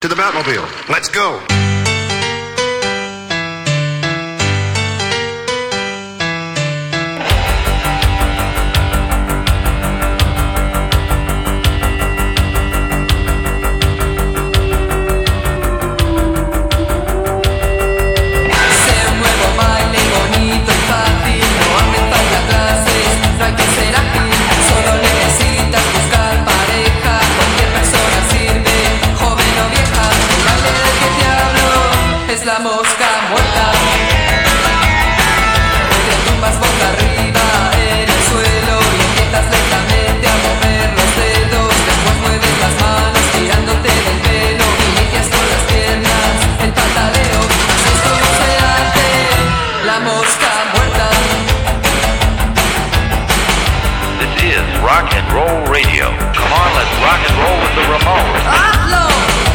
To the Batmobile. Let's go. La mosca muerta, te tumbas boca arriba en el suelo y empiezas lentamente a mover los dedos. Después mueves las manos tirándote del pelo, inicias con las piernas el pataleo. Así es como se hace la mosca muerta. This is Rock and Roll Radio. Come on, let's rock and roll with the Ramones. ¡Hazlo!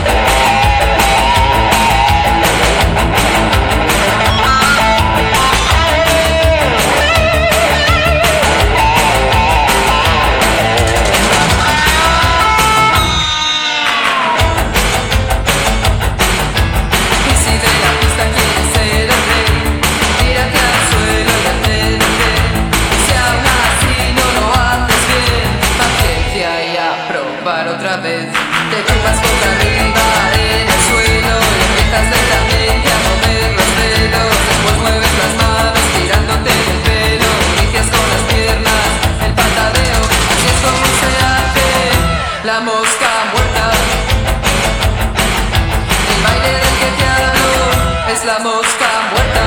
Otra vez, te tumbas boca arriba en el suelo y empiezas lentamente a mover los dedos. Después mueves las manos tirándote del pelo, inicias con las piernas el patadeo. Así es como se hace la mosca muerta. El baile del que te hablo es la mosca muerta.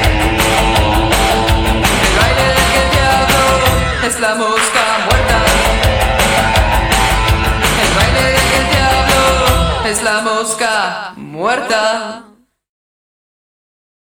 El baile del que te hablo es la mosca muerta. Es la mosca muerta.